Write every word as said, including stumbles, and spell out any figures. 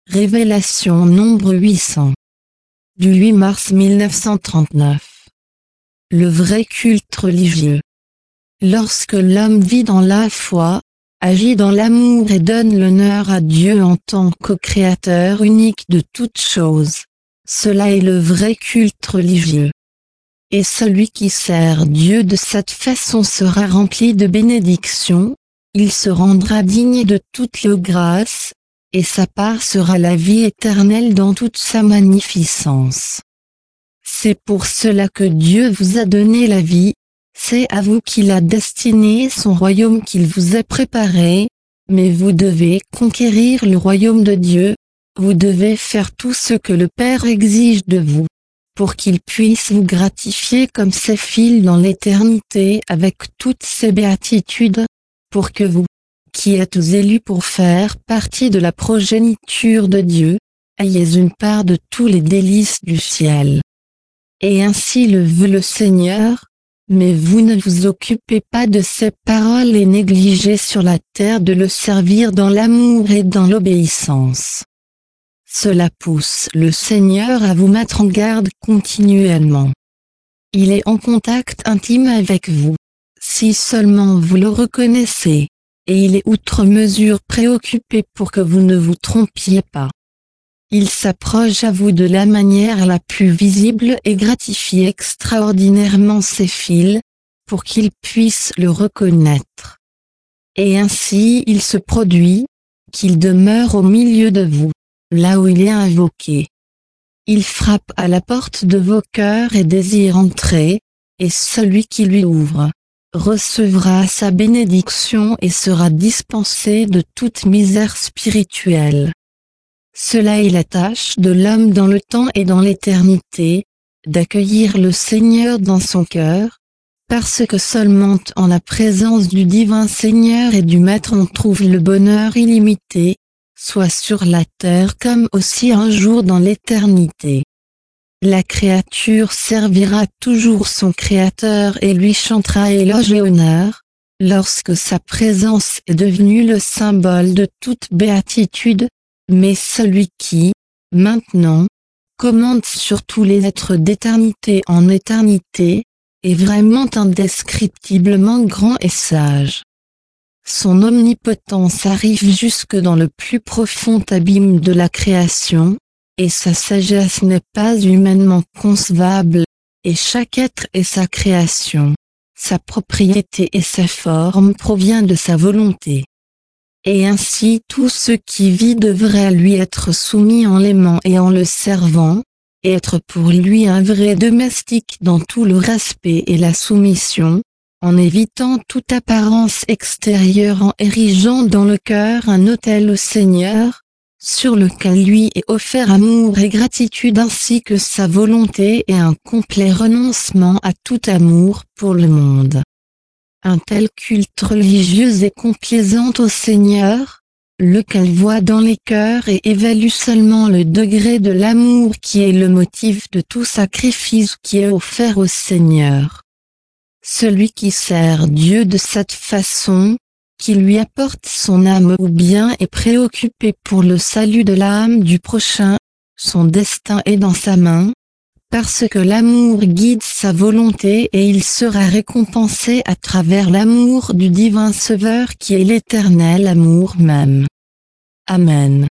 Révélation nombre huit cents. Du huit mars mille neuf cent trente-neuf. Le vrai culte religieux. Lorsque l'homme vit dans la foi, agit dans l'amour et donne l'honneur à Dieu en tant que créateur unique de toutes choses, cela est le vrai culte religieux. Et celui qui sert Dieu de cette façon sera rempli de bénédictions, il se rendra digne de toutes les grâces, et sa part sera la vie éternelle dans toute sa magnificence. C'est pour cela que Dieu vous a donné la vie, c'est à vous qu'il a destiné son royaume qu'il vous a préparé, mais vous devez conquérir le royaume de Dieu, vous devez faire tout ce que le Père exige de vous, pour qu'il puisse vous gratifier comme ses fils dans l'éternité avec toutes ses béatitudes, pour que vous, qui êtes élus pour faire partie de la progéniture de Dieu, ayez une part de tous les délices du ciel. Et ainsi le veut le Seigneur, mais vous ne vous occupez pas de ses paroles et négligez sur la terre de le servir dans l'amour et dans l'obéissance. Cela pousse le Seigneur à vous mettre en garde continuellement. Il est en contact intime avec vous, si seulement vous le reconnaissez, et il est outre mesure préoccupé pour que vous ne vous trompiez pas. Il s'approche à vous de la manière la plus visible et gratifie extraordinairement ses fils, pour qu'ils puissent le reconnaître. Et ainsi il se produit, qu'il demeure au milieu de vous, là où il est invoqué. Il frappe à la porte de vos cœurs et désire entrer, et celui qui lui ouvre, recevra sa bénédiction et sera dispensé de toute misère spirituelle. Cela est la tâche de l'homme dans le temps et dans l'éternité, d'accueillir le Seigneur dans son cœur, parce que seulement en la présence du divin Seigneur et du Maître on trouve le bonheur illimité, soit sur la terre comme aussi un jour dans l'éternité. La créature servira toujours son Créateur et lui chantera éloge et honneur, lorsque sa présence est devenue le symbole de toute béatitude, mais celui qui, maintenant, commande sur tous les êtres d'éternité en éternité, est vraiment indescriptiblement grand et sage. Son omnipotence arrive jusque dans le plus profond abîme de la création, et sa sagesse n'est pas humainement concevable, et chaque être est sa création. Sa propriété et sa forme provient de sa volonté. Et ainsi tout ce qui vit devrait lui être soumis en l'aimant et en le servant, et être pour lui un vrai domestique dans tout le respect et la soumission, en évitant toute apparence extérieure en érigeant dans le cœur un autel au Seigneur, sur lequel lui est offert amour et gratitude ainsi que sa volonté et un complet renoncement à tout amour pour le monde. Un tel culte religieux est complaisant au Seigneur, lequel voit dans les cœurs et évalue seulement le degré de l'amour qui est le motif de tout sacrifice qui est offert au Seigneur. Celui qui sert Dieu de cette façon, qui lui apporte son âme ou bien est préoccupé pour le salut de l'âme du prochain, son destin est dans sa main, parce que l'amour guide sa volonté et il sera récompensé à travers l'amour du divin Sauveur qui est l'éternel amour même. Amen.